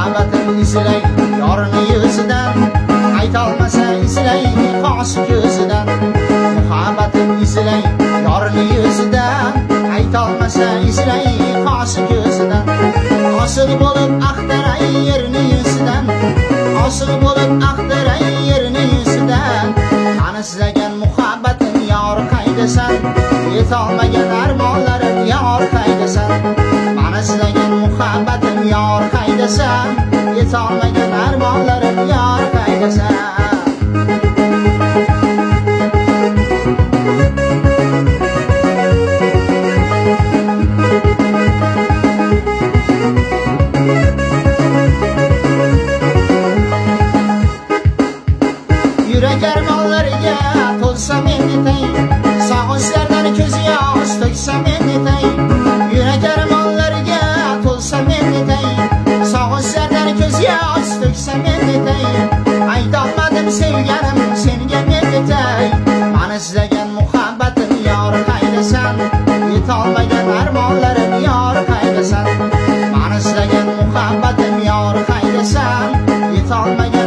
muhabbatim izlay yorini yuzidan, aytolmasa izlay qoshi ko'zidan. Muhabbatim izlay yorini yuzidan, aytolmasa izlay qoshi ko'zidan. Oshiq bo'lib axtaray yerini yuzidan, oshiq bo'lib axtaray yerini yuzidan. Qani sizlagan muhabbatim yor qaydasan, yetolmagan armonlarim yor qaydasan. Mana sizlagan muhabbatim yor qaydasan, yetolmagan armonlarim yor qaydasan. Yurak armonlariga to'lsa men netay, sog'inchlardan ko'z yosh to'ksa men netay. Yurak armonlariga to'lsa men netay, sog'inchlardan ko'z yosh to'ksa men netay. Aytolmadim sevganim senga men netay. Mana sizlagan muhabbatim yor qaydasan, yetolmagan armonlarim yor qaydasan. Mana sizlagan muhabbatim yor qaydasan, yetolmagan